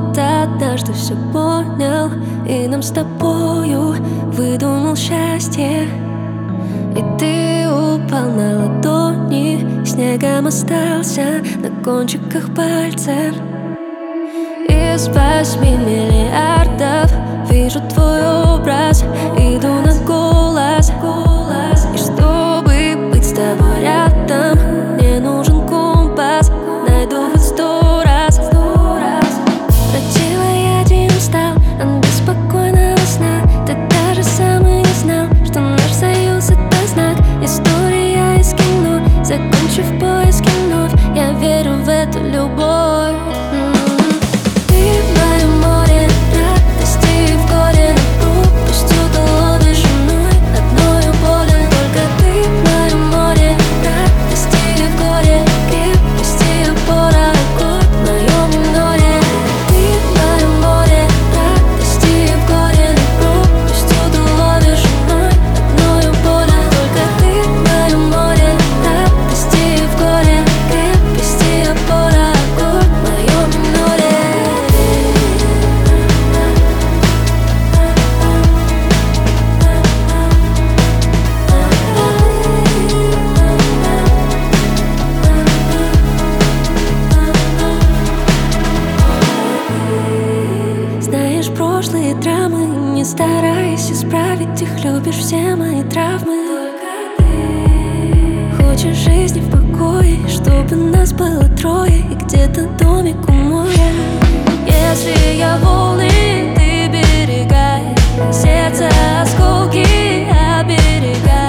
будто однажды все понял, и нам с тобою выдумал счастье. И ты упал на ладони, снегом остался на кончиках пальцев. Из 8 миллиардов вижу твой образ, иду на голос. И чтобы быть с тобой рядом, мне нужен компас, найду хоть 100 раз. Красивый один стал от беспокойного сна. Ты даже сам и не знал, что наш союз — это знак. История из кино, закончив поиски вновь, я верю в эту любовь. Прошлые драмы, не старайся исправить их, любишь все мои травмы. Только ты хочешь жизни в покое, чтобы нас было трое, и где-то домик у моря. Если я волны, ты берегай, сердце осколки оберегай.